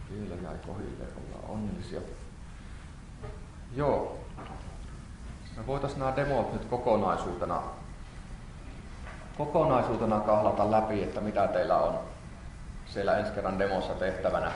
Vielä jäi kohille, ollaan onnellisia. Joo. Me voitaisiin nämä demot nyt kokonaisuutena kahlata läpi, että mitä teillä on siellä ensi kerran demossa tehtävänä.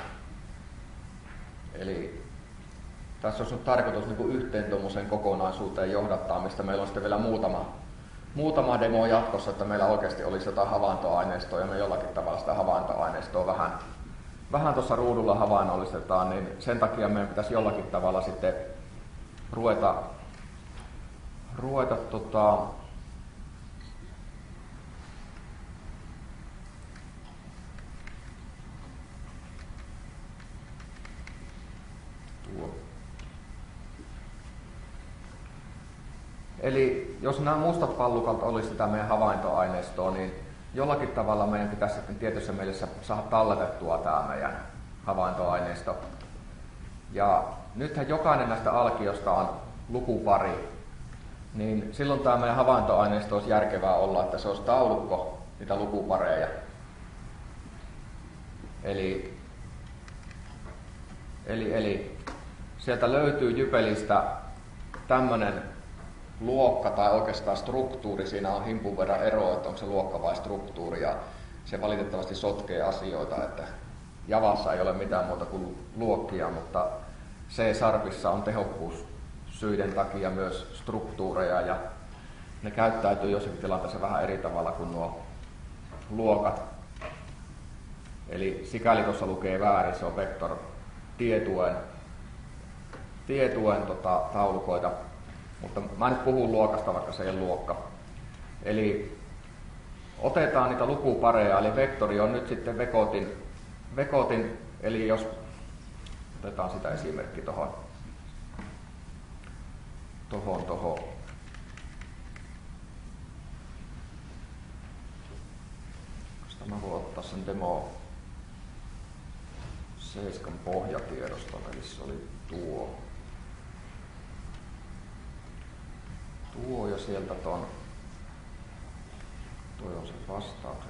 Eli tässä olisi nyt tarkoitus niin kuin yhteen tuommoiseen kokonaisuuteen johdattaa, mistä meillä on sitten vielä muutama demo jatkossa, että meillä oikeasti olisi jotain havaintoaineistoa ja me jollakin tavalla sitä havaintoaineistoa vähän tuossa ruudulla havainnollistetaan, niin sen takia meidän pitäisi jollakin tavalla sitten ruveta Eli jos nämä mustat pallukat olisi sitä meidän havaintoaineistoa, niin jollakin tavalla meidän pitäisi sitten tietyssä mielessä saada talletettua tämä meidän havaintoaineisto. Ja nythän jokainen näistä alkiosta on lukupari, niin silloin tämä meidän havaintoaineisto olisi järkevää olla, että se olisi taulukko niitä lukupareja. Eli sieltä löytyy Jypelistä tämmöinen luokka tai oikeastaan struktuuri, siinä on himpun verran eroa, että onko se luokka vai struktuuri, ja se valitettavasti sotkee asioita, että Javassa ei ole mitään muuta kuin luokkia, mutta C-Sharpissa on tehokkuussyiden takia myös struktuureja, ja ne käyttäytyy jossakin tilanteessa vähän eri tavalla kuin nuo luokat. Eli sikäli tuossa lukee väärin, se on vektor tietuen taulukoita. Mutta mä nyt puhun luokasta, vaikka se ei ole luokka. Eli otetaan niitä lukupareja, eli vektori on nyt sitten vekotin, eli jos otetaan sitä esimerkki tuohon. Koska mä voin ottaa sen demo 7 pohjatiedoston, eli se oli tuo ja sieltä toi on se vastaukset.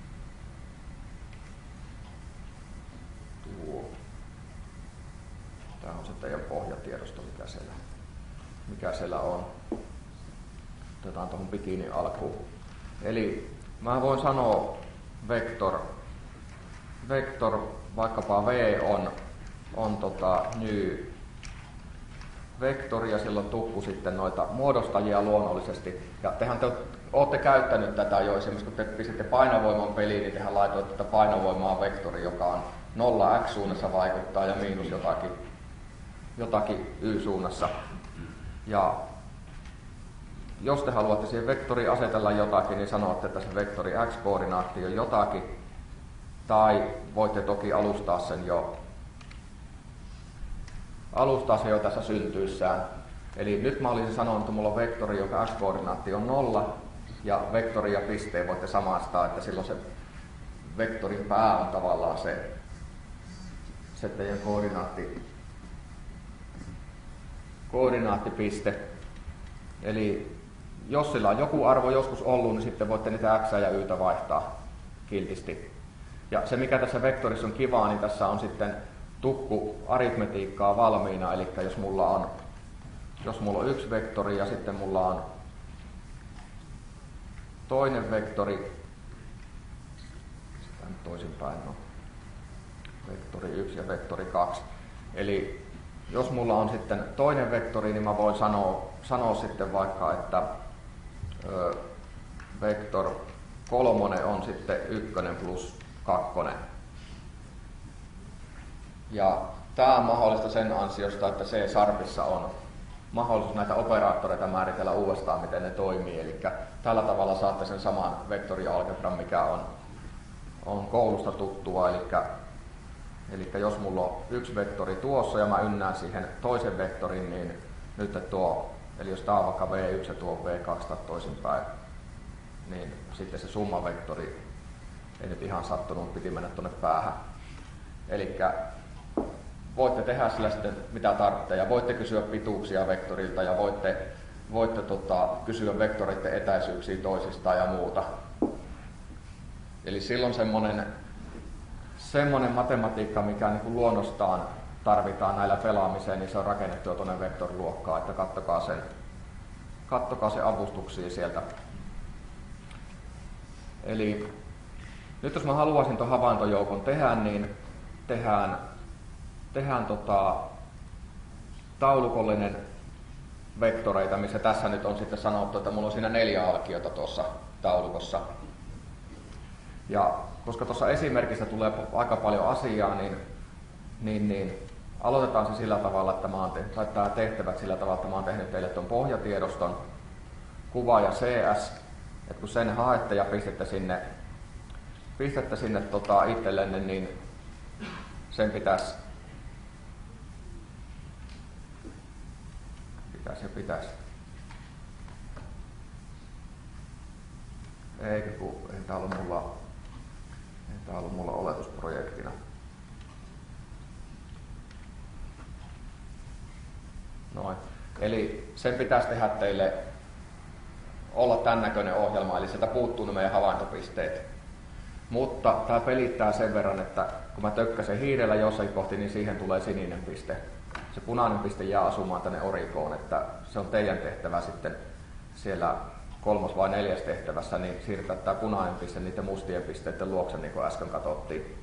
Tää on se teidän pohjatiedosto, mikä siellä on. Otetaan tuohon bikinin alkuun. Eli mä voin sanoa vektor vaikkapa V on new vektori ja silloin tukku sitten noita muodostajia luonnollisesti. Ja tehän te olette käyttänyt tätä jo esimerkiksi, kun te pistitte painovoiman peliin, niin tehän laitoitte, että painovoima on vektori, joka on 0 x-suunnassa vaikuttaa ja miinus jotakin y-suunnassa. Ja jos te haluatte siihen vektoriin asetella jotakin, niin sanotte, että se vektori x-koordinaatti on jotakin. Tai voitte toki alustaa sen jo tässä syntyissään. Eli nyt mä olisin sanonut, että mulla on vektori, joka x-koordinaatti on 0, ja vektori ja pisteen voitte samastaa, että silloin se vektorin pää on tavallaan se teidän koordinaattipiste. Eli jos sillä on joku arvo joskus ollut, niin sitten voitte niitä x ja ytä vaihtaa kiltisti. Ja se mikä tässä vektorissa on kivaa, niin tässä on sitten tukku aritmetiikkaa valmiina, eli jos mulla on yksi vektori ja sitten mulla on toinen vektori, sitä nyt toisinpäin on vektori 1 ja vektori 2. Eli jos mulla on sitten toinen vektori, niin mä voin sanoa sitten vaikka, että vektor 3 on sitten 1 plus 2. Ja tämä on mahdollista sen ansiosta, että C-Sharpissa on mahdollisuus näitä operaattoreita määritellä uudestaan, miten ne toimii. Eli tällä tavalla saatte sen saman vektorialgebran, mikä on koulusta tuttua. Eli jos mulla on yksi vektori tuossa ja mä ynnään siihen toisen vektorin, niin nyt eli jos tää on vaikka V1 ja tuo on V2 tai toisinpäin, niin sitten se summavektori ei nyt ihan sattunut, piti mennä tuonne päähän. Eli voitte tehdä sillä sitten mitä tarvitsee ja voitte kysyä pituuksia vektorilta ja voitte kysyä vektoreiden etäisyyksiä toisistaan ja muuta. Eli silloin semmoinen matematiikka, mikä niin kuin luonnostaan tarvitaan näillä pelaamiseen, niin se on rakennettu jo tuonne vektoriluokkaan, että kattokaa se avustuksia sieltä. Eli nyt jos mä haluaisin tuon havaintojoukon tehdä, niin tehdään taulukollinen vektoreita, missä tässä nyt on sitten sanottu, että mulla on siinä 4 alkiota tuossa taulukossa. Ja koska tuossa esimerkissä tulee aika paljon asiaa, niin aloitetaan se sillä tavalla, että tämä tehtävät sillä tavalla, että mä oon tehnyt teille tuon pohjatiedoston, kuva ja CS, että kun sen haette ja pistätte sinne itsellenne, niin sen pitäisi Eikö kun ei tää ollut mulla oletusprojektina. Noin. Eli sen pitäisi tehdä teille olla tämän näköinen ohjelma, eli sieltä puuttuu ne meidän havaintopisteet. Mutta tämä pelittää sen verran, että kun mä tökkäsen hiirellä jossain kohti, niin siihen tulee sininen piste. Se punainen piste jää asumaan tänne orikoon, että se on teidän tehtävä sitten siellä 3. vai 4. tehtävässä, niin siirtää tämä punainen piste niiden mustien pisteiden luokse, niin kuin äsken katsottiin.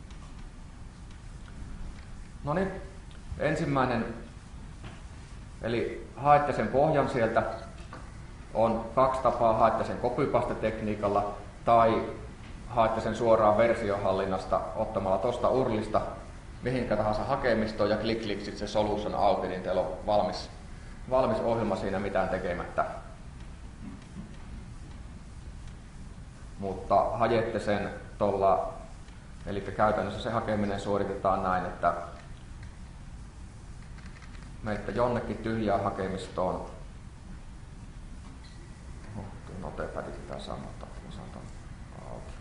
No niin, ensimmäinen, eli haette sen pohjan sieltä. On 2 tapaa, haette sen copy-paste-tekniikalla tai haette sen suoraan versiohallinnasta ottamalla tuosta URLista mihinkä tahansa hakemistoon ja kliksit se solution auki, niin teillä on valmis ohjelma siinä mitään tekemättä. Mutta hajette sen tuolla, eli käytännössä se hakeminen suoritetaan näin, että menette jonnekin tyhjään hakemistoon. Notepadit pitää sammuttaa, että mä saan ton auki.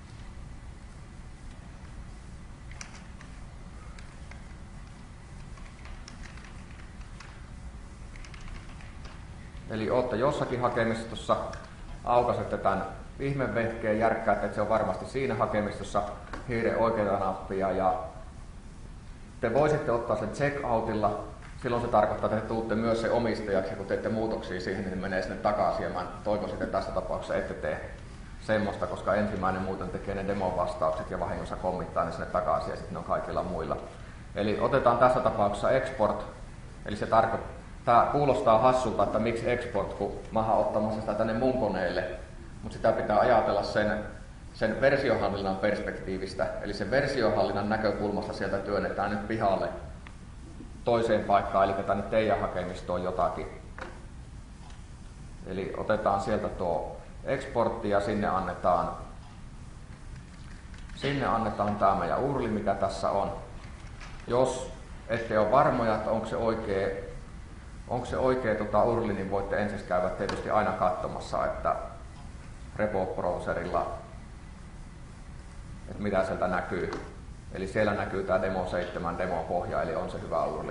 Eli ootte jossakin hakemistossa, aukaisette tämän ihmevehkeen, järkkäätte, että se on varmasti siinä hakemistossa, hiiren oikeaa nappia ja te voisitte ottaa sen checkoutilla. Silloin se tarkoittaa, että te tuutte myös se omistajaksi, ja kun teette muutoksia siihen, niin menee sinne takaisin. Ja mä toivoisin, että tässä tapauksessa ette tee semmoista, koska ensimmäinen muuten tekee ne demon vastaukset ja vahingossa kommittaa ne sinne takaisin ja sitten ne on kaikilla muilla. Eli otetaan tässä tapauksessa export, eli se tämä kuulostaa hassulta, että miksi export, kun mä oon ottamassa sitä tänne mun koneelle, mutta sitä pitää ajatella sen versiohallinnan perspektiivistä, eli sen versiohallinnan näkökulmasta sieltä työnnetään nyt pihalle toiseen paikkaan, eli tänne teidän hakemistoon jotakin. Eli otetaan sieltä tuo exportti ja sinne annetaan tämä meidän URL, mikä tässä on. Jos ette ole varmoja, että onko se oikea URL, niin voitte ensin käydä tietysti aina katsomassa, että repo-browserilla, että mitä sieltä näkyy. Eli siellä näkyy tämä Demo 7 demo-pohja, eli on se hyvä URL.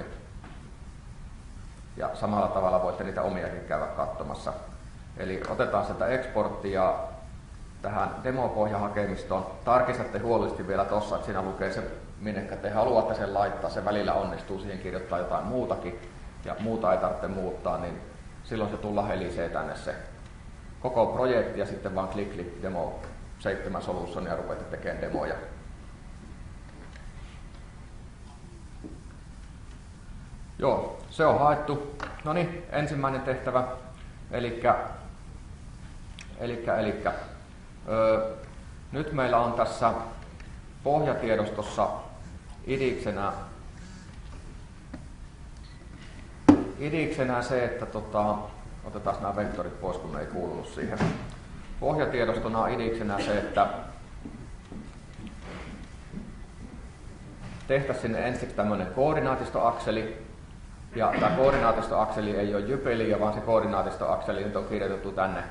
Ja samalla tavalla voitte niitä omiakin käydä katsomassa. Eli otetaan sieltä exporttia tähän demo-pohjahakemistoon. Tarkistatte huolellisesti vielä tuossa, että siinä lukee se, minnekä te haluatte sen laittaa. Se välillä onnistuu, siihen kirjoittaa jotain muutakin. Ja muuta ei tarvitse muuttaa, niin silloin se tulla helisee tänne se koko projekti ja sitten vaan klik Demo 7 solution ja rupeatte tekemään demoja. Joo, se on haettu. No niin, ensimmäinen tehtävä. Nyt meillä on tässä pohjatiedostossa idiksenä se, että otetaan nämä vektorit pois, kun ne ei kuulunut siihen. Pohjatiedostona on idiksenä se, että tehtäisiin sinne ensiksi tämmöinen koordinaatistoakseli. Ja tämä koordinaatistoakseli ei ole jypeliä, vaan se koordinaatistoakseli nyt on kirjoitettu tänne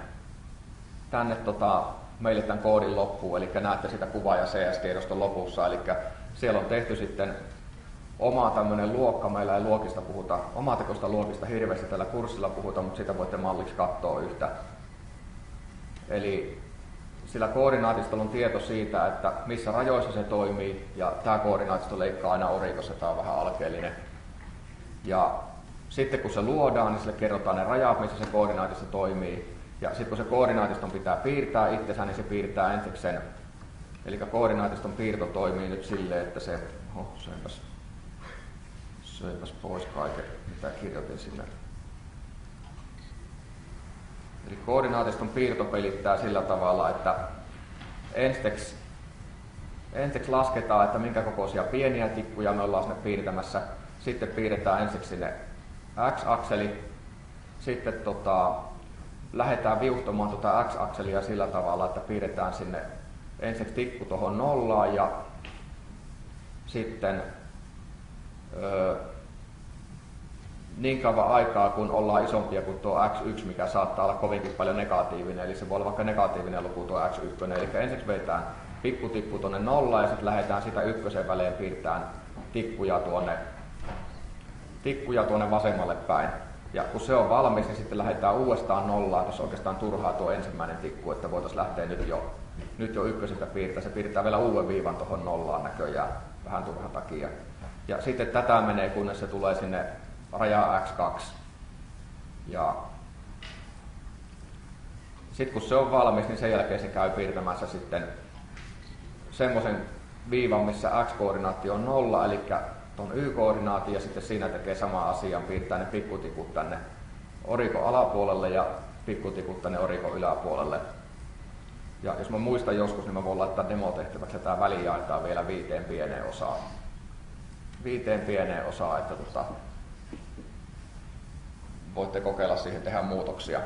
meille tämän koodin loppuun. Eli näette sitä kuva- ja CS-tiedoston lopussa. Eli siellä on tehty sitten oma tämmöinen luokka. Meillä ei luokista puhuta, omatekoista luokista hirveästi tällä kurssilla puhuta, mutta sitä voitte malliksi katsoa yhtä. Eli sillä koordinaatistolla on tieto siitä, että missä rajoissa se toimii, ja tämä koordinaatisto leikkaa aina orikossa, tämä on vähän alkeellinen. Ja sitten kun se luodaan, niin sille kerrotaan ne rajat, missä se koordinaatisto toimii. Ja sitten kun se koordinaatiston pitää piirtää itsensä, niin se piirtää ensiksi sen. Eli koordinaatiston piirto toimii nyt silleen, että se... söipäs pois kaiken, mitä kirjoitin sinne. Eli koordinaatiston piirto pelittää sillä tavalla, että ensiksi lasketaan, että minkä kokoisia pieniä tikkuja me ollaan sinne piirtämässä. Sitten piirretään ensiksi sinne x-akseli. Sitten lähdetään viuhtomaan x-akselia sillä tavalla, että piirretään sinne ensiksi tikku tuohon nollaan ja sitten niin kauan aikaa, kun ollaan isompia kuin tuo x1, mikä saattaa olla kovinkin paljon negatiivinen, eli se voi olla vaikka negatiivinen luku tuo x1. Eli ensiksi vedetään pikkutikku tuonne nollaan ja sitten lähdetään sitä ykkösen välein piirtämään tikkuja tuonne vasemmalle päin. Ja kun se on valmis, niin sitten lähdetään uudestaan nollaan, jos oikeastaan turhaa tuo ensimmäinen tikku, että voitaisiin lähteä nyt jo ykkösestä piirtää. Se piirtää vielä uuden viivan tuohon nollaan näköjään, vähän turhan takia. Ja sitten tätä menee, kunnes se tulee sinne rajaa x2. Ja sitten kun se on valmis, niin sen jälkeen se käy piirtämässä sitten semmoisen viivan, missä x-koordinaatti on 0, eli tuon y-koordinaatti, ja sitten siinä tekee sama asian, piirtää ne pikkutikut tänne orikon alapuolelle ja pikkutikut tänne orikon yläpuolelle. Ja jos mä muistan joskus, niin mä voin laittaa demotehtäväksi, että tämä väli jaetaan vielä 5 pieneen osaan. 5 pieneen osaan, että voitte kokeilla siihen tehdä muutoksia.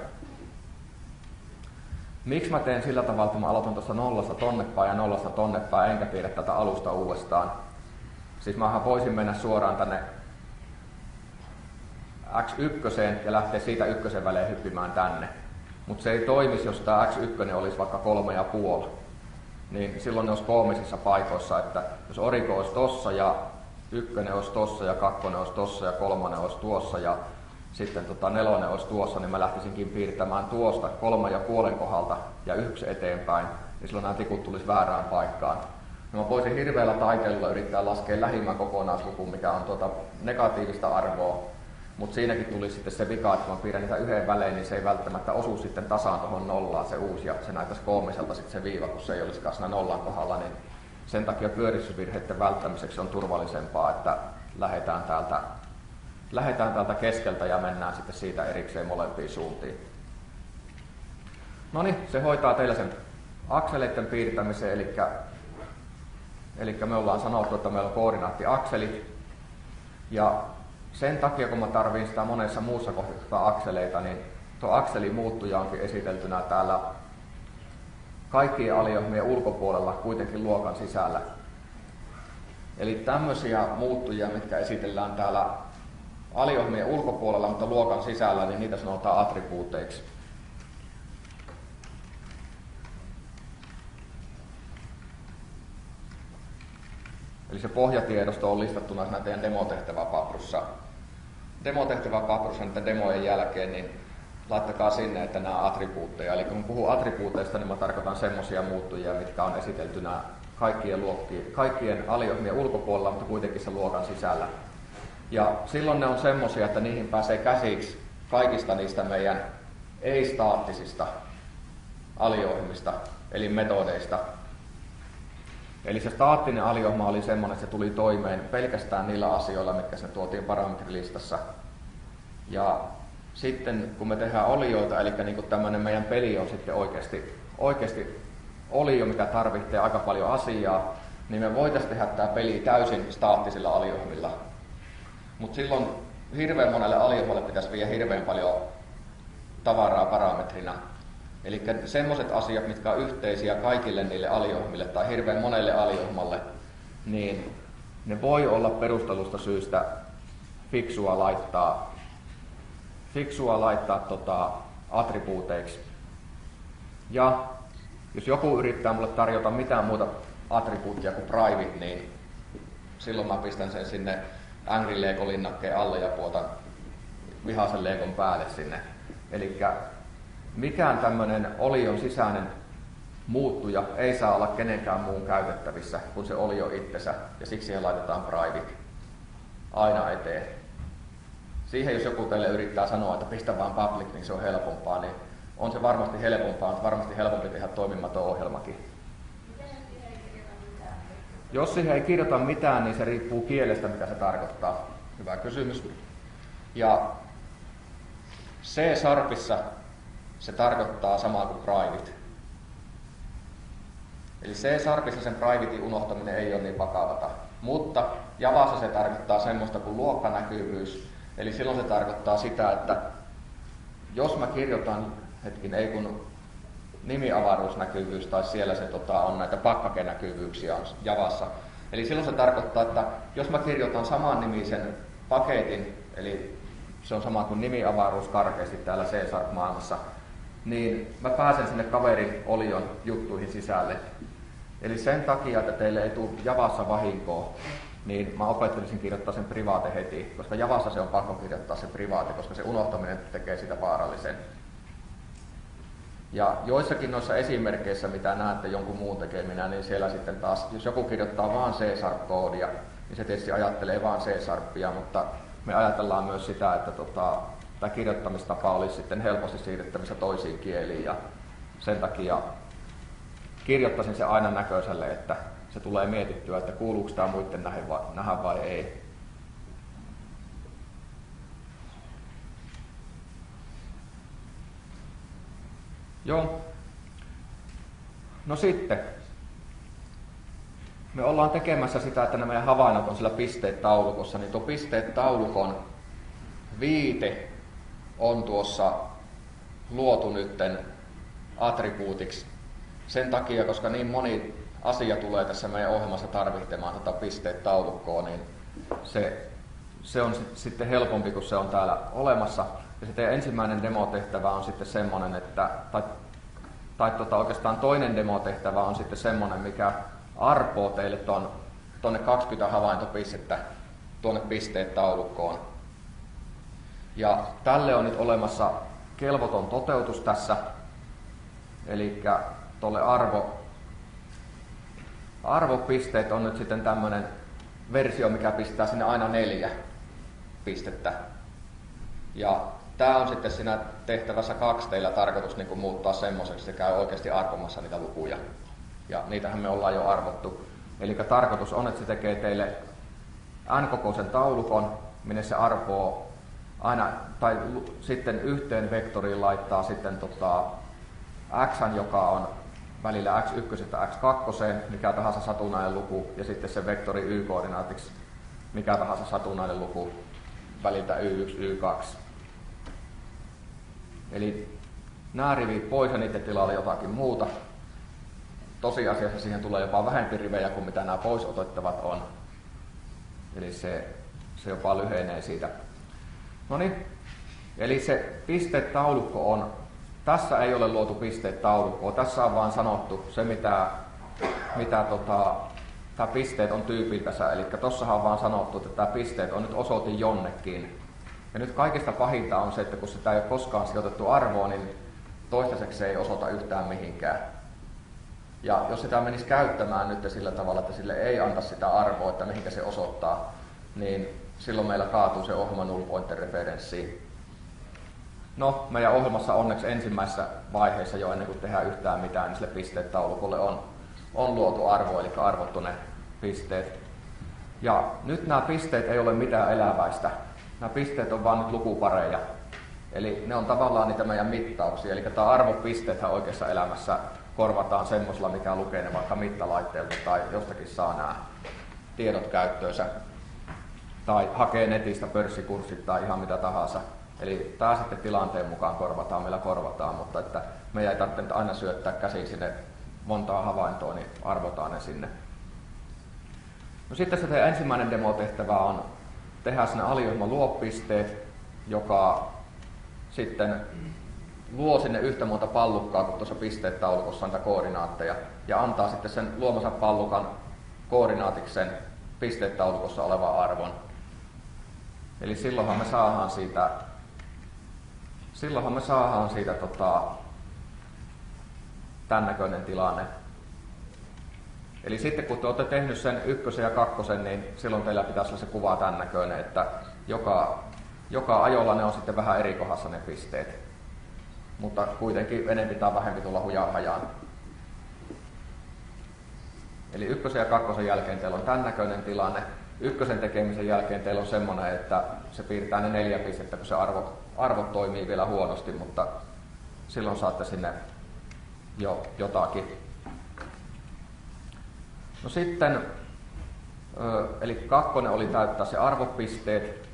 Miksi mä teen sillä tavalla, että mä aloitan tuosta 0 tonne päin ja 0 tonne päin, enkä piirrä tätä alusta uudestaan? Siis mähän voisin mennä suoraan tänne x1 ja lähteä siitä ykkösen välein hyppimään tänne. Mutta se ei toimisi, jos tämä x1 olisi vaikka 3,5. Niin silloin ne olisi koomisissa paikoissa, että jos oriko olisi tossa ja 1 olisi tossa ja 2 olisi tossa ja 3 olisi tuossa ja sitten 4 olisi tuossa, niin mä lähtisinkin piirtämään tuosta 3,5 kohdalta ja 1 eteenpäin, niin silloin nämä tikut tulisi väärään paikkaan. No mä voisin hirveällä taiteella yrittää laskea lähimmän kokonaislukuun, mikä on negatiivista arvoa, mutta siinäkin tuli sitten se vika, että kun mä piirrän niitä yhden välein, niin se ei välttämättä osu sitten tasaan tuohon nollaan se uusi, ja se näyttäisi koomiselta sitten se viiva, kun se ei olisikaan siinä nollan kohdalla, niin sen takia pyöristysvirheiden välttämiseksi on turvallisempaa, että lähdetään täältä keskeltä ja mennään sitten siitä erikseen molempiin suuntiin. No niin, se hoitaa teillä sen akseleiden piirtämisen, eli me ollaan sanottu, että meillä on koordinaattiakselit. Ja sen takia, kun mä tarviin sitä monessa muussa kohdassa akseleita, niin tuo akselin muuttuja onkin esiteltynä täällä kaikkien aliohmien ulkopuolella kuitenkin luokan sisällä. Eli tämmöisiä muuttujia, mitkä esitellään täällä aliohmien ulkopuolella, mutta luokan sisällä, niin niitä sanotaan attribuuteiksi. Eli se pohjatiedosto on listattuna siinä teidän demotehtäväpaprussa. Demotehtäväpaprussa niiden demojen jälkeen, niin laittakaa sinne, että nämä attribuutteja. Eli kun puhun attribuuteista, niin mä tarkoitan semmoisia muuttujia, mitkä on esiteltynä kaikkien aliohmien ulkopuolella, mutta kuitenkin se luokan sisällä. Ja silloin ne on semmoisia, että niihin pääsee käsiksi kaikista niistä meidän ei-staattisista aliohmista, eli metodeista. Eli se staattinen aliohma oli semmoinen, että se tuli toimeen pelkästään niillä asioilla, mitkä se tuotiin parametrilistassa. Ja sitten kun me tehdään olioita, eli niin kuin tämmöinen meidän peli on sitten oikeasti olio, mikä tarvitsee aika paljon asiaa, niin me voitaisiin tehdä tämä peli täysin staattisilla aliohmilla. Mutta silloin hirveän monelle aliohmalle pitäisi viedä hirveän paljon tavaraa parametrina. Eli semmoiset asiat, mitkä on yhteisiä kaikille niille aliohmille tai hirveän monelle aliohmalle, niin ne voi olla perustelusta syystä fiksua laittaa attribuuteiksi. Ja jos joku yrittää mulle tarjota mitään muuta attribuuttia kuin private, niin silloin mä pistän sen sinne Angry Lego-linnakkeen alle ja puotan vihaisen Legon päälle sinne. Elikkä mikään tämmöinen olion sisäinen muuttuja ei saa olla kenenkään muun käytettävissä kuin se olio itsensä, ja siksi siihen laitetaan private aina eteen. Siihen jos joku teille yrittää sanoa, että pistä vaan public, niin se on helpompaa, niin on se varmasti helpompaa, mutta varmasti helpompi tehdä toimimaton ohjelmakin. Jos siihen ei kirjoita mitään, niin se riippuu kielestä, mitä se tarkoittaa. Hyvä kysymys. Ja C-sharpissa se tarkoittaa samaa kuin private. Eli C-sharpissa sen privatein unohtaminen ei ole niin vakavata. Mutta Javassa se tarkoittaa semmoista kuin luokkanäkyvyys. Eli silloin se tarkoittaa sitä, että jos mä kirjoitan, ei kun nimiavaruusnäkyvyys tai siellä se on näitä pakkakenäkyvyyksiä on Javassa. Eli silloin se tarkoittaa, että jos mä kirjoitan saman nimisen paketin, eli se on sama kuin nimiavaruus karkeasti täällä C-sharp-maailmassa, niin mä pääsen sinne kaverin olion juttuihin sisälle. Eli sen takia, että teille ei tule Javassa vahinkoa, niin mä opettelisin kirjoittaa sen privaate heti, koska Javassa se on pakko kirjoittaa se privaate, koska se unohtaminen tekee sitä vaarallisen. Ja joissakin noissa esimerkkeissä, mitä näette jonkun muun tekeminä, niin siellä sitten taas, jos joku kirjoittaa vaan C-sharp-koodia, niin se tietysti ajattelee vaan C-sharpia, mutta me ajatellaan myös sitä, että tämä kirjoittamistapa olisi sitten helposti siirrettävissä toisiin kieliin, ja sen takia kirjoittaisin se aina näköiselle, että se tulee mietittyä, että kuuluuko tämä muiden nähdä vai ei. Joo. No sitten, me ollaan tekemässä sitä, että nämä meidän havainnot on sillä pisteet-taulukossa, niin tuo pisteet-taulukon viite on tuossa luotu nytten attribuutiksi sen takia, koska niin moni asia tulee tässä meidän ohjelmassa tarvitsemaan tätä pisteet-taulukkoa, niin se on sitten helpompi, kun se on täällä olemassa. Ja sitten ensimmäinen demotehtävä on sitten semmoinen, että, oikeastaan toinen demotehtävä on sitten semmoinen, mikä arpoo teille tuonne 20 havaintopistettä tuonne pisteet-taulukkoon. Ja tälle on nyt olemassa kelvoton toteutus tässä, eli tuolle arvopisteet on nyt sitten tämmöinen versio, mikä pistää sinne aina 4 pistettä. Ja tämä on sitten siinä tehtävässä 2 teillä tarkoitus niin kuin muuttaa semmoiseksi, että se käy oikeasti arvomassa niitä lukuja. Ja niitähän me ollaan jo arvottu. Eli tarkoitus on, että se tekee teille n-kokoisen taulukon, minne se arvoo aina, tai sitten yhteen vektoriin laittaa sitten x, joka on välillä x1 ja x2, mikä tahansa satunnainen luku, ja sitten se vektori y-koordinaatiksi, mikä tahansa satunnainen luku väliltä y1, y2. Eli nämä rivit pois ja niiden tilalle jotakin muuta. Tosiasiassa siihen tulee jopa vähempi rivejä kuin mitä nämä pois otettavat on. Eli se jopa lyhenee siitä. Noniin, eli se pisteet-taulukko on, tässä ei ole luotu pisteet-taulukkoa, tässä on vaan sanottu se mitä tämä pisteet on tyypiltänsä, eli tossahan on vaan sanottu, että tämä pisteet on nyt osoitin jonnekin. Ja nyt kaikista pahinta on se, että kun sitä ei ole koskaan sijoitettu arvoon, niin toistaiseksi se ei osoita yhtään mihinkään. Ja jos sitä menisi käyttämään nyt sillä tavalla, että sille ei anta sitä arvoa, että mihinkä se osoittaa, niin silloin meillä kaatuu se ohjelma null pointer referenssiin. No, meidän ohjelmassa onneksi ensimmäisessä vaiheessa jo ennen kuin tehdään yhtään mitään, niin sille pisteet-taulukolle on luotu arvo, eli arvottu ne pisteet. Ja nyt nämä pisteet ei ole mitään eläväistä. Nämä pisteet on vaan nyt lukupareja. Eli ne on tavallaan niitä meidän mittauksia. Eli tämä arvopisteethän oikeassa elämässä korvataan semmoisella, mikä lukee ne vaikka mittalaitteelta tai jostakin saa nämä tiedot käyttöönsä. Tai hakee netistä pörssikurssit tai ihan mitä tahansa. Eli tämä sitten tilanteen mukaan meillä korvataan, mutta että meidän ei tarvitse aina syöttää käsiin sinne montaa havaintoa, niin arvotaan ne sinne. No sitten se teidän ensimmäinen demotehtävä on tehdä sinne aliohjelman luopisteet, joka sitten luo sinne yhtä monta pallukkaa kuin tuossa pisteet-taulukossa niitä koordinaatteja ja antaa sitten sen luomansa pallukan koordinaatiksi sen pisteet-taulukossa olevan arvon. Eli silloinhan me saadaan siitä tämän näköinen tilanne. Eli sitten kun te olette tehnyt sen 1 ja 2, niin silloin teillä pitäisi olla se kuva tämän näköinen, että joka ajolla ne on sitten vähän eri kohdassa ne pisteet. Mutta kuitenkin enempi tai vähempi tulla hujaan hajaan. Eli 1 ja 2 jälkeen teillä on tämän näköinen tilanne. 1 tekemisen jälkeen teillä on semmoinen, että se piirtää ne 4 pistettä, kun se arvot toimii vielä huonosti, mutta silloin saatte sinne jo jotakin. No sitten, eli 2 oli täyttää se arvopisteet.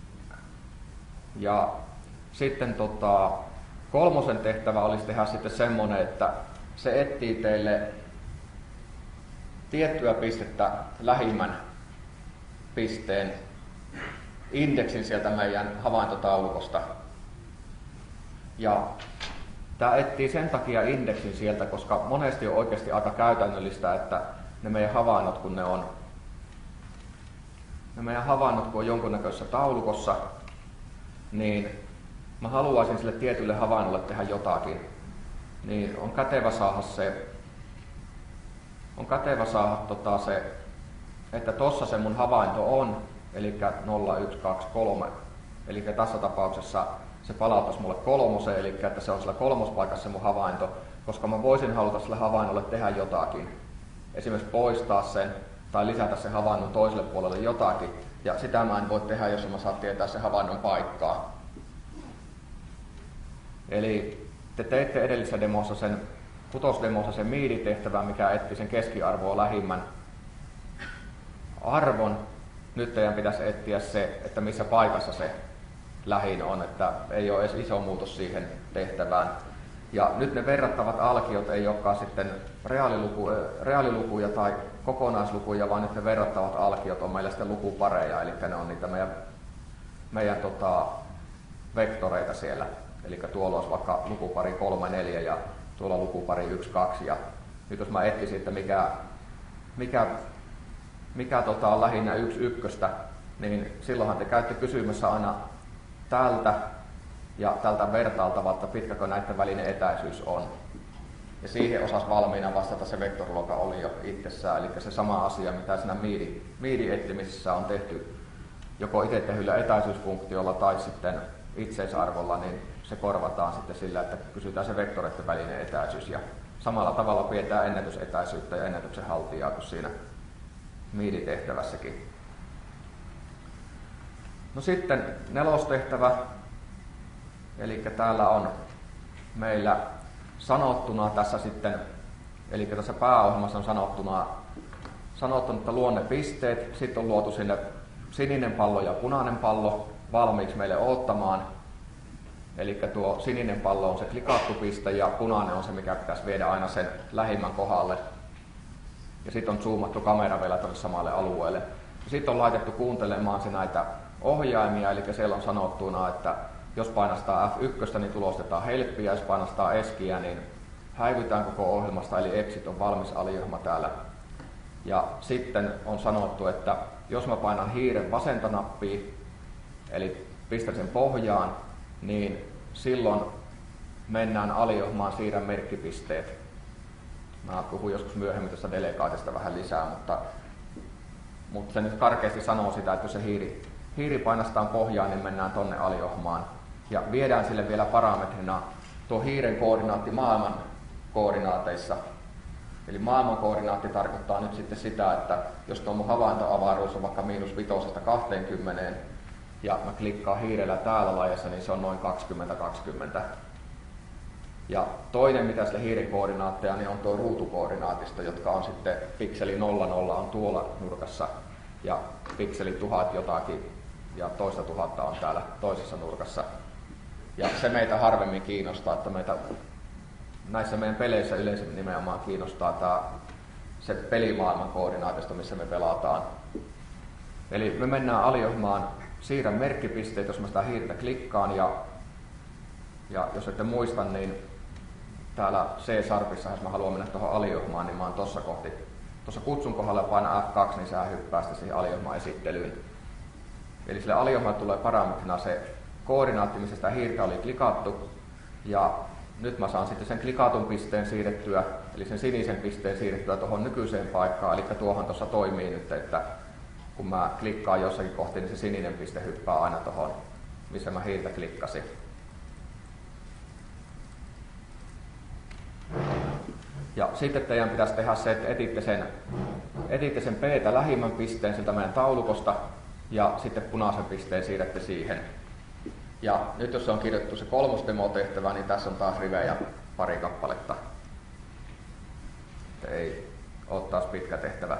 Ja sitten 3 tehtävä olisi tehdä sitten semmoinen, että se etsii teille tiettyä pistettä lähimmän pisteen indeksin sieltä meidän havaintotaulukosta. Ja tämä etsii sen takia indeksin sieltä, koska monesti on oikeasti aika käytännöllistä, että ne meidän havainnot, kun on jonkunnäköisessä taulukossa, niin mä haluaisin sille tietylle havainnolle tehdä jotakin. Niin on kätevä saada se, että tossa se mun havainto on, eli 0, 1, 2, 3. Eli tässä tapauksessa se palauttaisi mulle 3, eli että se on sillä 3. paikassa se mun havainto, koska mä voisin haluta sille havainnolle tehdä jotakin. Esimerkiksi poistaa sen tai lisätä sen havainnon toiselle puolelle jotakin. Ja sitä mä en voi tehdä, jos mä saan tietää sen havainnon paikkaa. Eli te teitte edellisessä demossa sen kutosdemossa sen miiditehtävän, mikä etsi sen keskiarvoa lähimmän arvon. Nyt teidän pitäisi etsiä se, että missä paikassa se lähin on, että ei ole edes iso muutos siihen tehtävään. Ja nyt ne verrattavat alkiot ei olekaan sitten reaalilukuja tai kokonaislukuja, vaan nyt ne verrattavat alkiot on meillä sitten lukupareja, eli ne on niitä meidän vektoreita siellä. Eli tuolla olisi vaikka lukupari 3, 4 ja tuolla lukupari 1, 2. Ja nyt jos mä etsisin, että mikä on lähinnä 1, 1, niin silloinhan te käytte kysymässä aina tältä ja tältä vertailtava, että pitkäkö näiden välinen etäisyys on. Ja siihen osasi valmiina vastata se vektoriluokan olio itsessään, eli se sama asia, mitä siinä miidi-etsimisessä on tehty joko itse tehdyllä etäisyysfunktiolla tai sitten itseisarvolla, niin se korvataan sitten sillä, että kysytään se vektoreiden välinen etäisyys. Ja samalla tavalla pidetään ennätysetäisyyttä ja ennätyksen haltijaa kuin siinä miiditehtävässäkin. No sitten 4. tehtävä. Eli täällä on meillä sanottuna tässä sitten, eli tässä pääohjelmassa on sanottuna, että luonnepisteet, sitten on luotu sinne sininen pallo ja punainen pallo valmiiksi meille odottamaan. Eli tuo sininen pallo on se klikattu piste ja punainen on se, mikä pitäisi viedä aina sen lähimmän kohdalle. Ja sitten on zoomattu kamera vielä tuonne samalle alueelle. Sitten on laitettu kuuntelemaan se näitä ohjaimia, eli siellä on sanottuna, että jos painastaa F1, niin tulostetaan helppiä, ja jos painastaa eskiä, niin häivytään koko ohjelmasta, eli exit on valmis aliohjelma täällä. Ja sitten on sanottu, että jos mä painan hiiren vasenta nappia, eli pistän sen pohjaan, niin silloin mennään aliohjelmaan siirrän merkkipisteet. Mä puhun joskus myöhemmin tuossa delegaatista vähän lisää, mutta se nyt karkeasti sanoo sitä, että jos se hiiri painastaan pohjaan, niin mennään tonne aliohjelmaan. Ja viedään sille vielä parametrina tuo hiiren koordinaatti maailman koordinaateissa. Eli maailman koordinaatti tarkoittaa nyt sitten sitä, että jos tuo mun havaintoavaruus on vaikka -5–20 ja mä klikkaan hiirellä täällä laajassa, niin se on noin 20–20. Ja toinen, mitä sille hiiren koordinaatteja, niin on tuo ruutukoordinaatista, jotka on sitten pikseli 00 on tuolla nurkassa ja pikseli 1000 jotakin ja toista 1000 on täällä toisessa nurkassa. Ja se meitä harvemmin kiinnostaa, että näissä meidän peleissä yleensä nimenomaan kiinnostaa se pelimaailman koordinaatista, missä me pelataan. Eli me mennään aliohjelmaan siirrän merkkipisteet, jos mä sitä hiirtä klikkaan ja jos ette muista, niin täällä C-sarpissa, jos mä haluan mennä tuohon aliohjelmaan, niin mä oon tuossa kutsun kohdalla painan F2, niin sehän hyppää sitä siihen aliohjelman esittelyyn. Eli sille aliohjelmalle tulee parametrina se koordinaatti, missä sitä hiirtä oli klikattu, ja nyt mä saan sitten sen klikatun pisteen siirrettyä, eli sen sinisen pisteen siirrettyä tuohon nykyiseen paikkaan, eli tuohan tuossa toimii nyt, että kun mä klikkaan jossakin kohti, niin se sininen piste hyppää aina tuohon, missä mä hiiltä klikkasin. Ja sitten teidän pitäisi tehdä se, että etitte sen P-tä lähimmän pisteen siltä meidän taulukosta ja sitten punaisen pisteen siirrätte siihen. Ja nyt jos se on kirjoitettu se 3. demotehtävä, niin tässä on taas rivejä pari kappaletta. Ei ole taas pitkä tehtävä.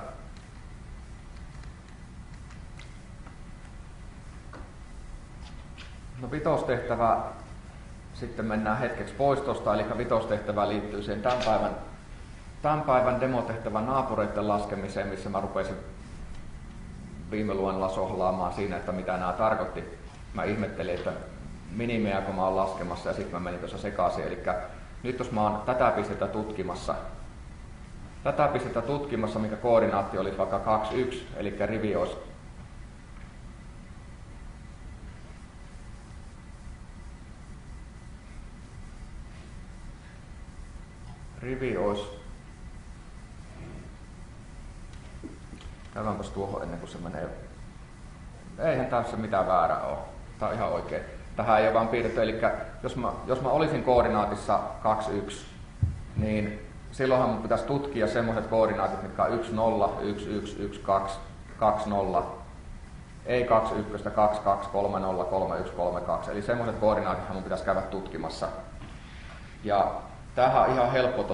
No 5. tehtävä, sitten mennään hetkeksi pois tuosta, eli 5. tehtävä liittyy siihen tämän päivän demotehtävän naapureiden laskemiseen, missä mä rupesin viime luennolla sohlaamaan siinä, että mitä nämä tarkoitti. Mä ihmettelin, että minimejä kun mä oon laskemassa ja sitten mä menin tuossa sekaisin. Eli nyt jos mä oon tätä pistettä tutkimassa, mikä koordinaatti olisi vaikka 21, eli rivi olisi, käydäänpäs tuohon ennen kuin se menee, eihän tässä mitään väärää ole, tää on ihan oikein. Tähän ei ole vaan piirretty, eli jos mä olisin koordinaatissa 21, niin silloinhan mun pitäisi tutkia semmoiset koordinaatit, mitkä on 1, 0, 1, 1, 1, 2, 2, 0, ei 2, 1, 2, 2, 3, 0, 3, 1, 3, 2, eli semmoiset koordinaatithan mun pitäisi käydä tutkimassa. Ja tämähän on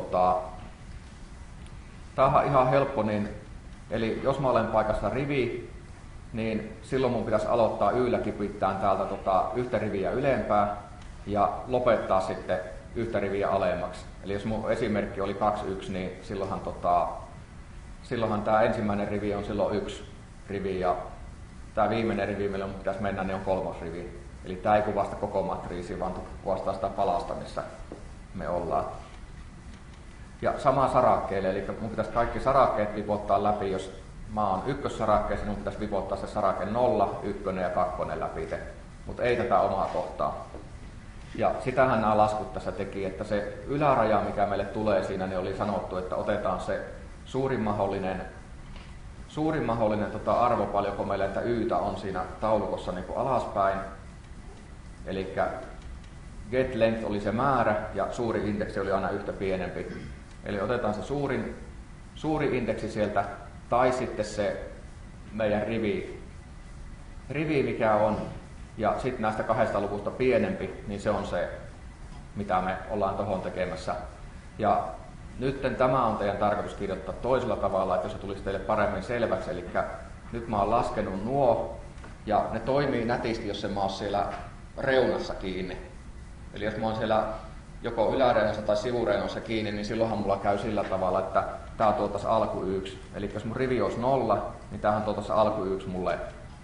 ihan helppo, niin, eli jos mä olen paikassa rivi, niin silloin mun pitäisi aloittaa yllä kipittämään täältä yhtä riviä ylempää ja lopettaa sitten yhtä riviä alemmaksi. Eli jos mun esimerkki oli 21, niin silloinhan tämä ensimmäinen rivi on silloin 1 rivi ja tämä viimeinen rivi, millä mun pitäisi mennä, niin on 3. rivi. Eli tämä ei kuvasta koko matriisia, vaan kuvastaa sitä palasta, missä me ollaan. Ja sama sarakkeelle, eli mun pitäisi kaikki sarakkeet vipottaa läpi, jos mä oon ykkössarakkeessa, niin mun pitäisi vipottaa se sarake 0, 1 ja 2 läpi, mutta ei tätä omaa kohtaa. Ja sitähän nämä laskut tässä teki, että se yläraja, mikä meille tulee siinä, niin oli sanottu, että otetaan se suurin mahdollinen arvo, paljonko meillä että ytä on siinä taulukossa niin kuin alaspäin. Eli get length oli se määrä ja suuri indeksi oli aina yhtä pienempi. Eli otetaan se suuri indeksi sieltä tai sitten se meidän rivi mikä on, ja sitten näistä 2 luvusta pienempi, niin se on se, mitä me ollaan tuohon tekemässä. Ja nyt tämä on teidän tarkoitus kirjoittaa toisella tavalla, että se tulisi teille paremmin selväksi. Eli nyt mä oon laskenut nuo, ja ne toimii nätisti, jos mä oon siellä reunassa kiinni. Eli jos mä oon siellä joko yläreunassa tai sivureunassa kiinni, niin silloinhan mulla käy sillä tavalla, että tää tuotaisi alku 1. Eli jos mun rivi olisi 0, niin tämähän tuotaisi alku 1 mulle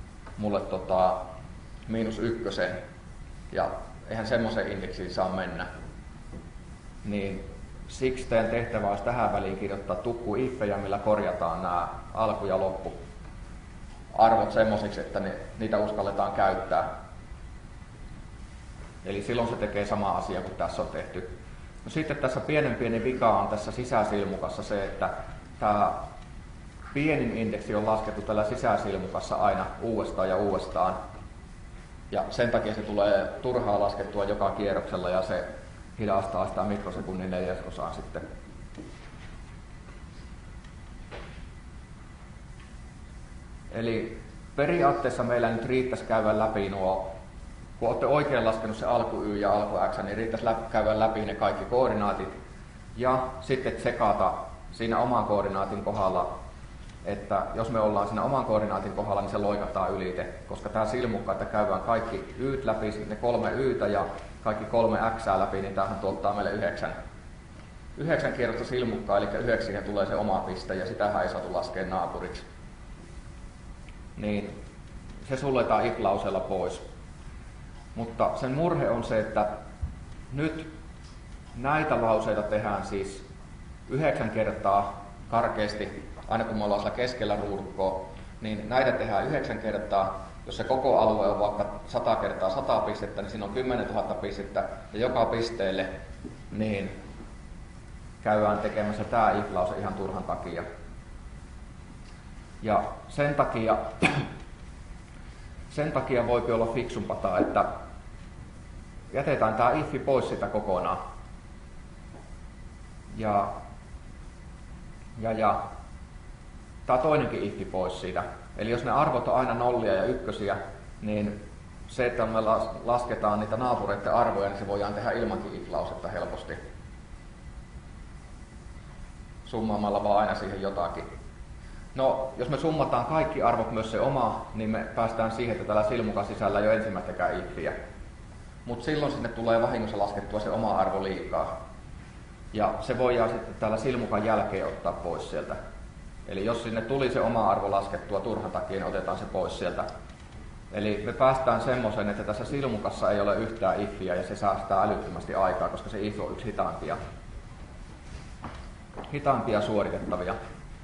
-1. Ja eihän semmoisen indeksiin saa mennä. Niin siksi teidän tehtävä olisi tähän väliin kirjoittaa tukku-iffejä, millä korjataan nämä alku- ja loppuarvot semmoisiksi, että niitä uskalletaan käyttää. Eli silloin se tekee sama asia kuin tässä on tehty. No sitten tässä pieni vika on tässä sisäsilmukassa se, että tämä pienin indeksi on laskettu tällä sisäsilmukassa aina uudestaan ja uudestaan. Ja sen takia se tulee turhaa laskettua joka kierroksella ja se hidastaa sitä mikrosekunnin 4/4 sitten. Eli periaatteessa meillä nyt riittäisi käydä läpi nuo, kun olette oikein laskenut se alku Y ja alku X, niin riittäisi käydä läpi ne kaikki koordinaatit ja sitten tsekata siinä oman koordinaatin kohdalla, että jos me ollaan siinä oman koordinaatin kohdalla, niin se loikahtaa ylite, koska tämä silmukka, että käydään kaikki Yt läpi, ne 3 Ytä ja kaikki 3 X läpi, niin tämähän tuottaa meille 9 kierrosta silmukkaa, eli 9 tulee se oma piste ja sitähän ei saatu laskea naapuriksi. Niin se suljetaan if-lauseella pois. Mutta sen murhe on se, että nyt näitä lauseita tehdään siis 9 kertaa karkeasti, aina kun me ollaan siellä keskellä ruudukkoa, niin näitä tehdään 9 kertaa. Jos se koko alue on vaikka 100 kertaa 100 pistettä, niin siinä on 10 000 pistettä, ja joka pisteelle niin käydään tekemässä tämä if-lause ihan turhan takia. Ja sen takia voipi olla fiksumpaa, että jätetään tämä ifi pois sitä kokonaan. Ja tämä toinenkin ifi pois siitä. Eli jos ne arvot on aina nollia ja ykkösiä, niin se, että me lasketaan niitä naapureiden arvoja, niin se voidaan tehdä ilmankin if-lausetta helposti. Summaamalla vaan aina siihen jotakin. No, jos me summataan kaikki arvot, myös se oma, niin me päästään siihen, että tällä silmukan sisällä ei ole ensimmäistäkään ifiä. Mutta silloin sinne tulee vahingossa laskettua se oma arvo liikaa. Ja se voidaan sitten täällä silmukan jälkeen ottaa pois sieltä. Eli jos sinne tuli se oma arvo laskettua turhan takia, niin otetaan se pois sieltä. Eli me päästään semmoisen, että tässä silmukassa ei ole yhtään ifiä ja se säästää älyttömästi aikaa, koska se if on yksi hitaampia suoritettavia.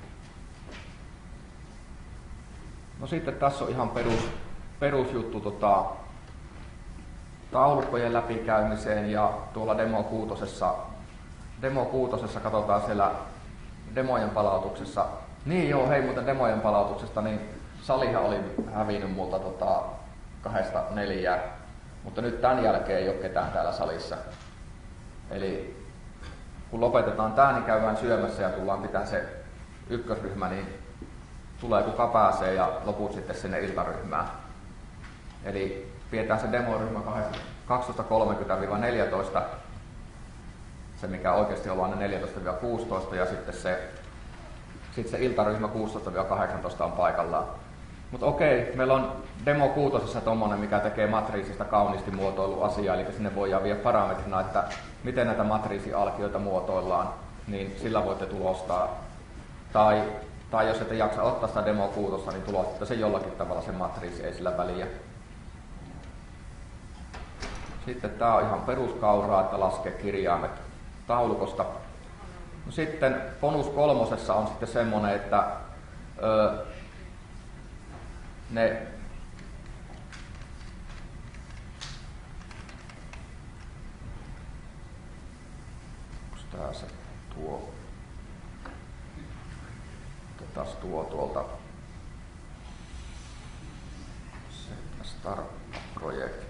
No sitten tässä on ihan perusjuttu taulukkojen läpikäymiseen ja tuolla Demo 6 katsotaan siellä demojen palautuksessa. Niin joo, hei muuten demojen palautuksesta, niin salihan oli hävinnyt multa 2-4, mutta nyt tämän jälkeen ei ole ketään täällä salissa. Eli kun lopetetaan tää, niin käydään syömässä ja tullaan pitää se ykkösryhmä, niin tulee kuka pääsee ja loput sitten sinne iltaryhmään. Eli pidetään se demoryhmä 12.30-14, se mikä oikeasti on vain 14-16 ja sitten se iltaryhmä 16-18 on paikallaan. Mutta okei, meillä on Demo 6 tommonen, mikä tekee matriisista kauniisti muotoiluasiaa, eli sinne voidaan viedä parametrina, että miten näitä matriisialkioita muotoillaan, niin sillä voitte tulostaa. Tai jos ette jaksa ottaa sitä Demo 6, niin tulostatte se jollakin tavalla se matriisi, ei sillä väliä. Sitten tää on ihan peruskauraa, että laskee kirjaimet taulukosta. No sitten bonus 3 on sitten semmonen, että tää se tuo. Otetaan tuo tuolta Start Project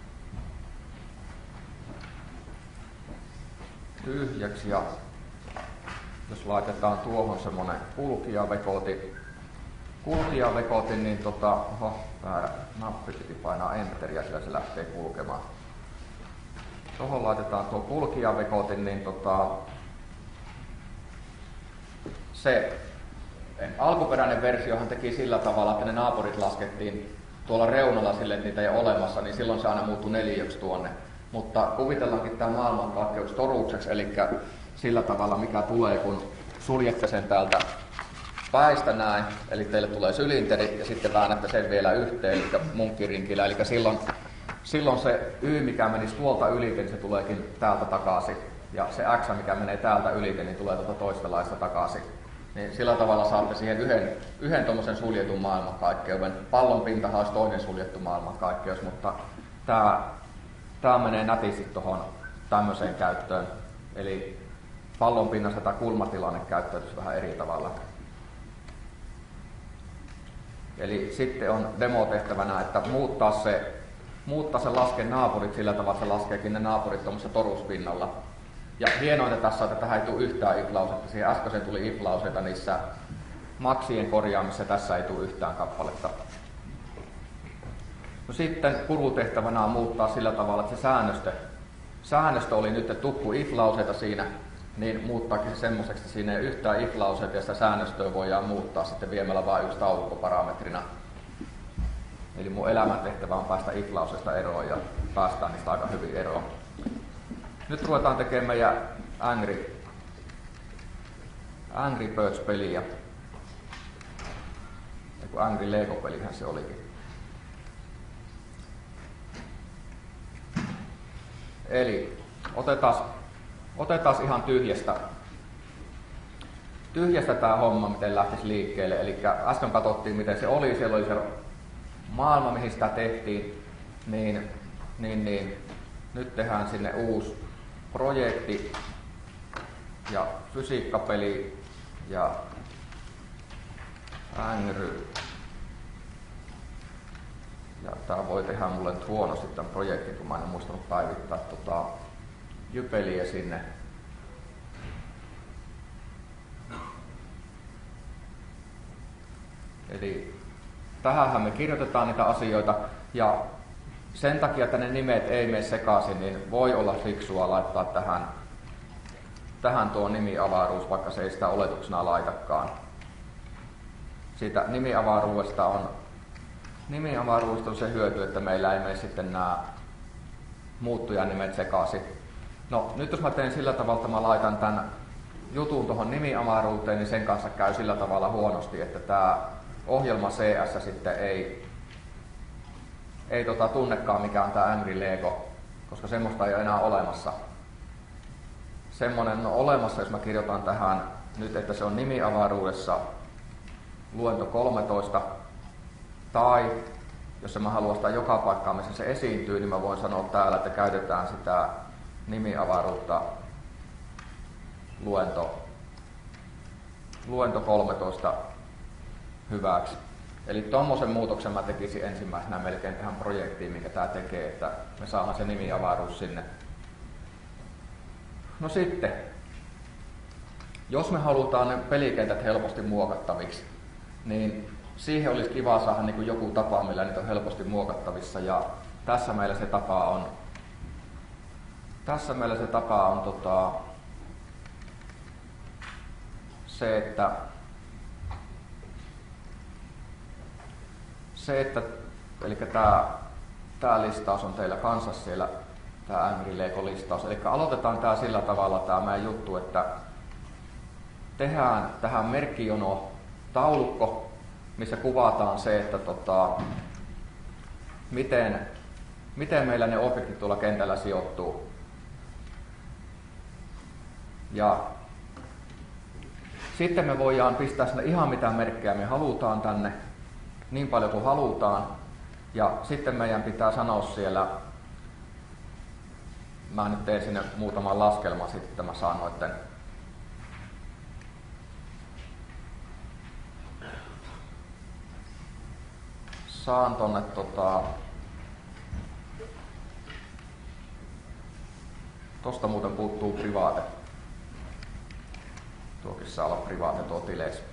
tyhjäksi ja jos laitetaan tuohon semmonen kulkijavekoti, niin väärä nappi piti painaa Enter ja sillä se lähtee kulkemaan. Tuohon laitetaan tuo kulkijavekoti, niin se alkuperäinen versiohan teki sillä tavalla, että ne naapurit laskettiin tuolla reunalla sille, että niitä ei ole olemassa, niin silloin se aina muuttui 4 tuonne. Mutta kuvitellaankin tämä maailmankaikkeus toruukseksi, eli sillä tavalla mikä tulee, kun suljette sen täältä päistä näin, eli teille tulee sylinteri ja sitten väännätte sen vielä yhteen, eli munkkirinkillä, eli silloin se y, mikä menisi tuolta ylite, niin se tuleekin täältä takaisin, ja se x, mikä menee täältä ylite, niin tulee tuolta toista laista takaisin. Niin sillä tavalla saatte siihen yhden tommosen suljetun maailmankaikkeuden. Pallon pintahan olisi toinen suljettu maailmankaikkeus, mutta tää menee nätisti tuohon tämmöiseen käyttöön. Eli pallon pinnassa tämä kulmatilanne käyttäytyisi vähän eri tavalla. Eli sitten on demotehtävänä, että muuttaa se lasken naapurit sillä tavalla, että se laskeekin ne naapurit tuommoisessa toruspinnalla. Ja hienointa tässä on, että tähän ei tule yhtään if-lausetta. Siihen äskeiseen tuli if-lauseita niissä maksien korjaamissa, tässä ei tule yhtään kappaletta. No sitten kurutehtävänä on muuttaa sillä tavalla, että se säännöstö oli nyt tukku if-lauseita siinä, niin muuttaakin se semmoiseksi, että siinä ei yhtään if-lauseita ja sitä säännöstöä voidaan muuttaa sitten viemällä vain yksi taulukkoparametrina. Eli mun elämäntehtävä on päästä if-lauseista eroon ja päästään niistä aika hyvin eroon. Nyt ruvetaan tekemään meidän Angry Birds-peliä. Eiku Angry Lego-pelihän se olikin. Eli otetaan ihan tyhjästä tää homma, miten lähtisi liikkeelle. Eli äsken katsottiin, miten se oli. Siellä oli se maailma, mihin sitä tehtiin. Niin. Nyt tehdään sinne projekti ja fysiikkapeli ja Angry. Ja tää voi tehdä mulle nyt huonosti tämän projektin, kun mä en muistanut päivittää jypeliä sinne. Eli tähänhän me kirjoitetaan niitä asioita ja sen takia, että ne nimet ei mene sekaisin, niin voi olla fiksua laittaa tähän tuo nimiavaruus, vaikka se ei sitä oletuksena laitakaan. Siitä nimiavaruudesta on se hyöty, että meillä ei mene sitten nämä muuttujanimet sekaisin. No nyt jos mä teen sillä tavalla, että mä laitan tämän jutun tuohon nimiavaruuteen, niin sen kanssa käy sillä tavalla huonosti, että tämä ohjelma CS sitten ei tunnekaan mikä on tämä Angry Lego, koska semmoista ei ole enää olemassa. Semmoinen on olemassa, jos mä kirjoitan tähän nyt, että se on nimiavaruudessa luento 13, tai jos mä haluan sitä joka paikkaan, missä se esiintyy, niin mä voin sanoa täällä, että käytetään sitä nimiavaruutta luento 13 hyväksi. Eli tommosen muutoksen mä tekisin ensimmäisenä melkein tähän projektiin, minkä tää tekee, että me saadaan se nimiavaruus sinne. No sitten, jos me halutaan ne pelikentät helposti muokattaviksi, niin siihen olisi kiva saada niin kuin joku tapa, millä niitä on helposti muokattavissa. Ja tässä meillä se tapa on, se, että eli tämä listaus on teillä kanssa siellä, tämä Angry Lego listaus. Eli aloitetaan tämä sillä tavalla, tämä meidän juttu, että tehdään tähän merkkijono taulukko, missä kuvataan se, että miten meillä ne objektit tuolla kentällä sijoittuu. Ja sitten me voidaan pistää sinne ihan mitä merkkejä me halutaan tänne, niin paljon kuin halutaan. Ja sitten meidän pitää sanoa siellä, mä nyt teen sinne muutaman laskelman sitten, että mä saan noitten tonne tosta muuten puuttuu private. Tuokin saa olla private tuo tileis.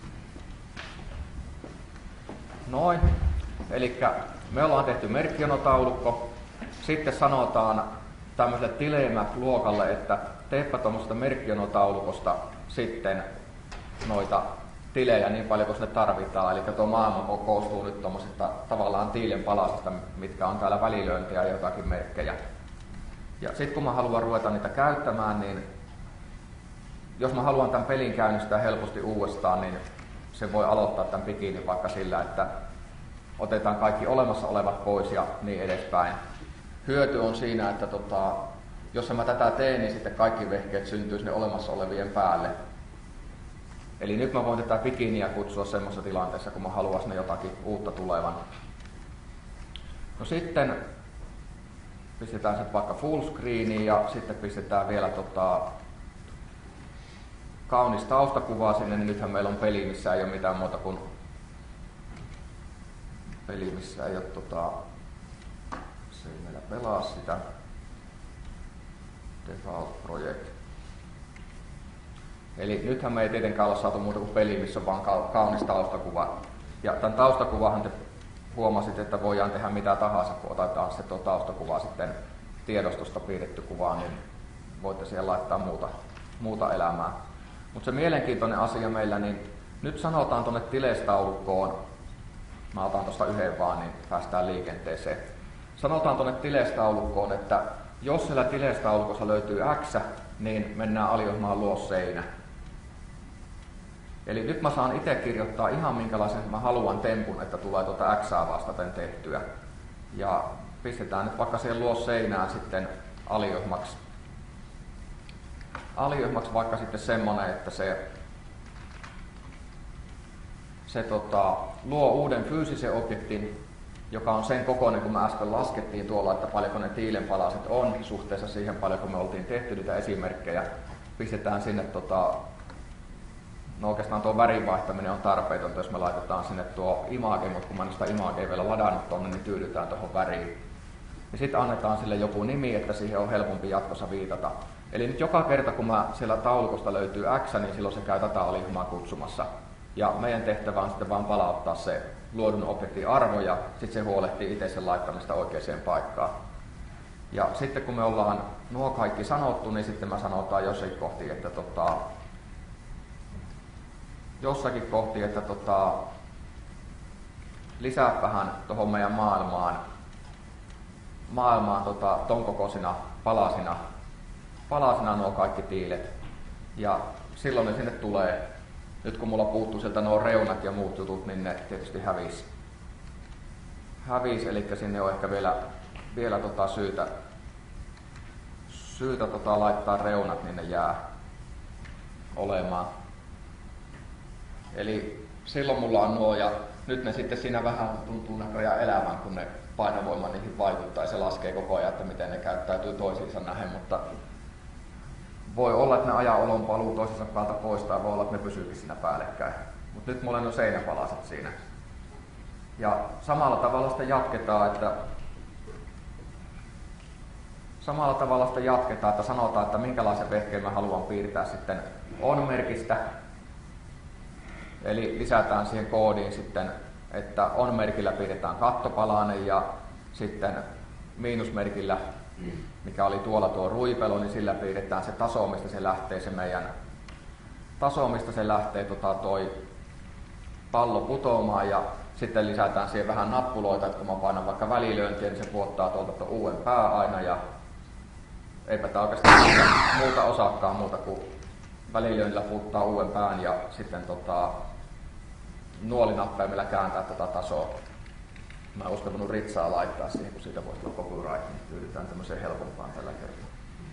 Noin. Elikkä me ollaan tehty merkkijonotaulukko. Sitten sanotaan tämmöiselle Tilemap-luokalle, että teepä tuommoisesta merkkijonotaulukosta sitten noita tilejä niin paljon kuin ne tarvitaan. Eli tuo maailma koostuu nyt tuommoisista tavallaan tiilen palasista, mitkä on täällä välilöintiä ja jotakin merkkejä. Ja sitten kun mä haluan ruveta niitä käyttämään, niin jos mä haluan tämän pelin käynnistää helposti uudestaan, niin se voi aloittaa tämän bikinin vaikka sillä, että otetaan kaikki olemassa olevat pois ja niin edespäin. Hyöty on siinä, että jos mä tätä teen, niin sitten kaikki vehkeet syntyy sinne olemassa olevien päälle. Eli nyt mä voin tätä bikiniä kutsua semmoisessa tilanteessa, kun mä haluan sinne jotakin uutta tulevan. No sitten pistetään se vaikka full screeniin ja sitten pistetään vielä kaunis taustakuva sinne, niin nythän meillä on peli, missä ei ole mitään muuta kuin peli, missä ei ole se ei meillä pelaa sitä default project. Eli nythän me ei tietenkään ole saatu muuta kuin peli, missä on vaan kaunis taustakuva. Ja tämän taustakuvahan te huomasit, että voidaan tehdä mitä tahansa, kun otetaan se tuo taustakuva sitten tiedostosta piirretty kuvaan, niin voitte siihen laittaa muuta elämää. Mutta se mielenkiintoinen asia meillä, niin nyt sanotaan tuonne tilestaulukkoon, mä otan tuosta yhden vaan, niin päästään liikenteeseen. Sanotaan tuonne tilestaulukkoon, että jos siellä tilestaulukossa löytyy X, niin mennään aliohjelmaan luo seinä. Eli nyt mä saan itse kirjoittaa ihan minkälaisen mä haluan tempun, että tulee tuota X:ää vastaten tehtyä. Ja pistetään nyt vaikka siihen luo seinään sitten aliohjelmaksi. Aliohjelmaksi vaikka sitten semmonen, että se luo uuden fyysisen objektin joka on sen kokoinen, kun me äsken laskettiin tuolla, että paljonko ne tiilenpalaset on suhteessa siihen paljon, kun me oltiin tehty niitä esimerkkejä. Pistetään sinne, no oikeastaan tuo värin vaihtaminen on tarpeetonta, jos me laitetaan sinne tuo image, mutta kun mä en sitä imagea vielä ladannut tuonne, niin tyydytään tuohon väriin. Ja sitten annetaan sille joku nimi, että siihen on helpompi jatkossa viitata. Eli nyt joka kerta, kun siellä taulukosta löytyy X, niin silloin se käy tätä alihumaa kutsumassa. Ja meidän tehtävä on sitten vaan palauttaa se luodun objektin arvo ja sitten se huolehtii itse sen laittamista oikeaan paikkaan. Ja sitten kun me ollaan nuo kaikki sanottu, niin sitten me sanotaan jossakin kohti, että lisääpähän tuohon meidän maailmaan ton kokoisina palasina nuo kaikki tiilet. Ja silloin ne sinne tulee. Nyt kun mulla puuttuu sieltä nuo reunat ja muut jutut, niin ne tietysti hävis, eli sinne on ehkä vielä syytä laittaa reunat, niin ne jää olemaan. Eli silloin mulla on nuo, ja nyt ne sitten siinä vähän tuntuu näköjään elämän, kun ne painovoima niihin vaikuttaa, ja se laskee koko ajan, että miten ne käyttäytyy toisiinsa nähen, mutta voi olla, että ne ajaa olon paluu toisensa päältä pois, tai voi olla, että ne pysyykin siinä päällekkäin. Mutta nyt mulla on jo seinäpalaset siinä. Ja samalla tavalla sitä jatketaan, että sanotaan, että minkälaisen vehkeen mä haluan piirtää sitten on-merkistä. Eli lisätään siihen koodiin sitten, että on-merkillä piirretään kattopalanen ja sitten miinusmerkillä, mikä oli tuolla tuo ruipelo, niin sillä piirretään se taso, mistä se lähtee toi pallo putoamaan, ja sitten lisätään siihen vähän nappuloita, että kun mä painan vaikka välilöintiä, niin se puottaa tuolta uuden pää aina, ja eipä tää oikeastaan muuta osaakaan muuta kuin välilöinnillä puuttaa uuden pään ja sitten nuolinappeimilla kääntää tätä tasoa. Mä en uskaltanut ritsaa laittaa siihen, kun siitä voisi olla copyright, niin tyydytään tämmöiseen helpompaan tällä kertaa.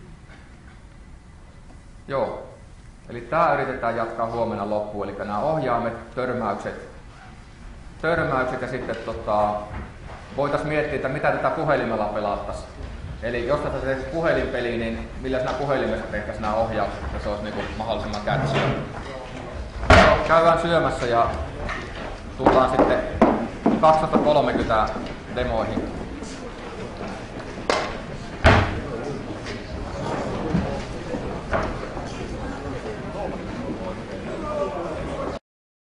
Joo, eli tää yritetään jatkaa huomenna loppuun, eli nämä ohjaimet, törmäykset ja sitten voitaisiin miettiä, että mitä tätä puhelimella pelattaisiin. Eli jos tätä tehdään puhelinpeliä, niin millä sinä puhelimessa tehtäisiin nämä ohjaukset, että se olisi niin mahdollisimman catchy. Käydään syömässä ja tullaan sitten 2030 demoihin.